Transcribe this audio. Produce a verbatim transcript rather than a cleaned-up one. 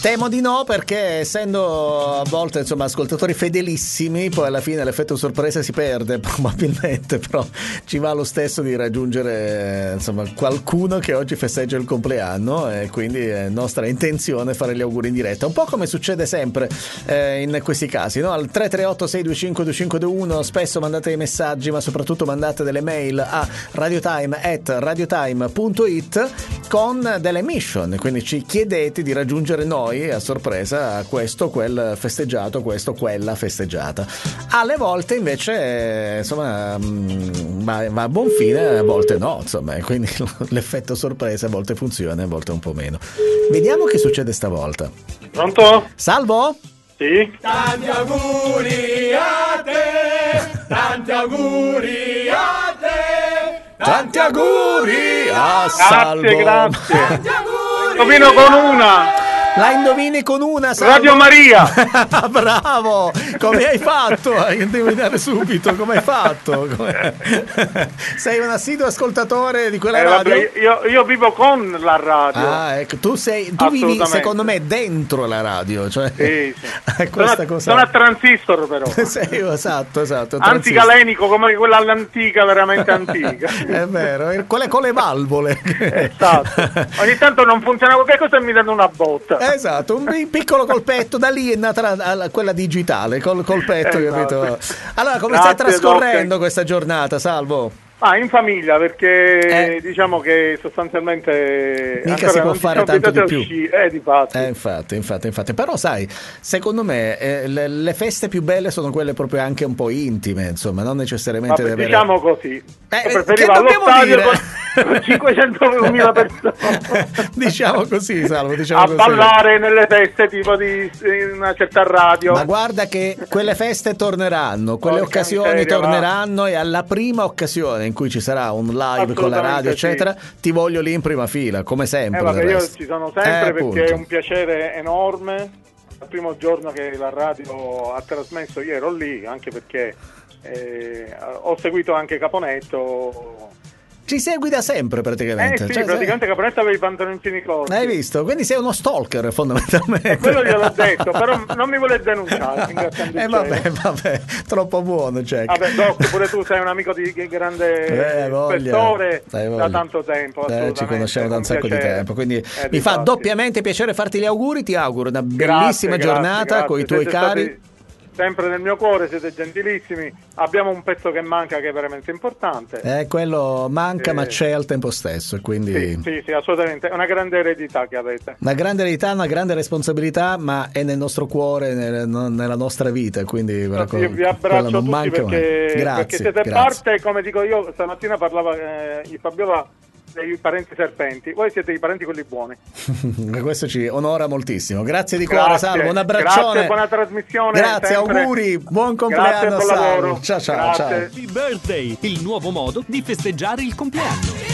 Temo di no, perché essendo a volte insomma ascoltatori fedelissimi, poi alla fine l'effetto sorpresa si perde probabilmente, però ci va lo stesso di raggiungere insomma qualcuno che oggi festeggia il compleanno, e quindi è nostra intenzione fare gli auguri in diretta, un po' come succede sempre eh, in questi casi, no? Al tre tre otto sei due cinque due cinque due uno spesso mandate dei messaggi, ma soprattutto mandate delle mail a radiotime at radiotime punto it con delle mission, quindi ci chiedete di raggiungere noi a sorpresa questo, quel festeggiato, questo, quella festeggiata. Alle volte invece insomma va, va a buon fine, a volte no, insomma, quindi l'effetto sorpresa a volte funziona, a volte un po' meno. Vediamo che succede stavolta. Pronto? Salvo? Sì. Tanti auguri a te, tanti auguri a te, tanti auguri a Grazie, Salvo. grazie. tanti auguri. Indovino con una. La indovini con una, Salvo? Radio Maria. Bravo! Come hai fatto a indovinare subito? Come hai fatto? Come... Sei un assiduo ascoltatore di quella Eh, radio? vabbè, io, io vivo con la radio. Ah, ecco, tu sei tu vivi secondo me dentro la radio, cioè Sì, sì. questa sono, cosa. sono a transistor però. Sei, esatto, esatto. Anticalenico, come quella all'antica, veramente antica. È vero, quelle con le valvole. Esatto. Ogni tanto non funziona qualche cosa e mi danno una botta. Esatto, un piccolo colpetto, da lì è nata la, la, quella digitale, col colpetto, Esatto. capito? Allora, come Grazie, stai trascorrendo Doc. questa giornata, Salvo? Ah, in famiglia, perché Eh. diciamo che sostanzialmente Mica ancora si può non ci fare siamo tanto di abituati a più. uscire. Eh, di fatto. Eh, infatti, infatti, infatti. Però sai, secondo me eh, le, le feste più belle sono quelle proprio anche un po' intime, insomma, non necessariamente Vabbè, deve diciamo così. Eh, Io preferivo che allo dobbiamo stadio dire? con, con cinquecentomila persone. Diciamo così, Salvo, diciamo A così. ballare nelle feste tipo di in una certa radio. Ma guarda che quelle feste torneranno, quelle Porca occasioni miseria, va. torneranno, e alla prima occasione in cui ci sarà un live con la radio, Assolutamente sì. eccetera, ti voglio lì in prima fila, come sempre. Eh, vabbè, del io resto. ci sono sempre Eh, perché appunto. è un piacere enorme. Il primo giorno che la radio ha trasmesso io ero lì, anche perché eh, ho seguito anche Caponetto. Ci segui da sempre Eh praticamente. sì, Cioè, praticamente Caponetto aveva i pantaloncini corti. hai visto? Quindi sei uno stalker fondamentalmente. E quello gliel'ho detto, però non mi vuole denunciare. ringraziando il Eh vabbè, cielo. vabbè, troppo buono, Jack. Vabbè, Doc, pure tu sei un amico di di grande Eh, voglia. spettore Hai da voglia. tanto tempo. Eh, ci assolutamente, conosciamo da un con sacco di piacere. tempo, quindi Eh, mi fa difatti. doppiamente piacere farti gli auguri. Ti auguro una Grazie, bellissima grazie, giornata grazie. con i tuoi Siete cari. stati sempre nel mio cuore, siete gentilissimi. Abbiamo un pezzo che manca, che è veramente importante. Eh, quello manca, Eh. ma c'è al tempo stesso, e quindi Sì, sì, sì, assolutamente. È una grande eredità che avete. una grande eredità, una grande responsabilità, ma è nel nostro cuore, nel- non- nella nostra vita, quindi No, quella- io vi quella abbraccio non tutti manca mai. perché, Grazie, perché siete grazie. parte, come dico io, stamattina parlava eh, il Fabiola dei parenti serpenti, voi siete i parenti quelli buoni. Questo ci onora moltissimo. Grazie di cuore, Grazie, Salvo. Un abbraccione. grazie, buona trasmissione. Grazie, sempre. auguri, buon Grazie, compleanno, buon Salvo. lavoro. Ciao, ciao, Grazie. ciao. Happy Birthday, il nuovo modo di festeggiare il compleanno.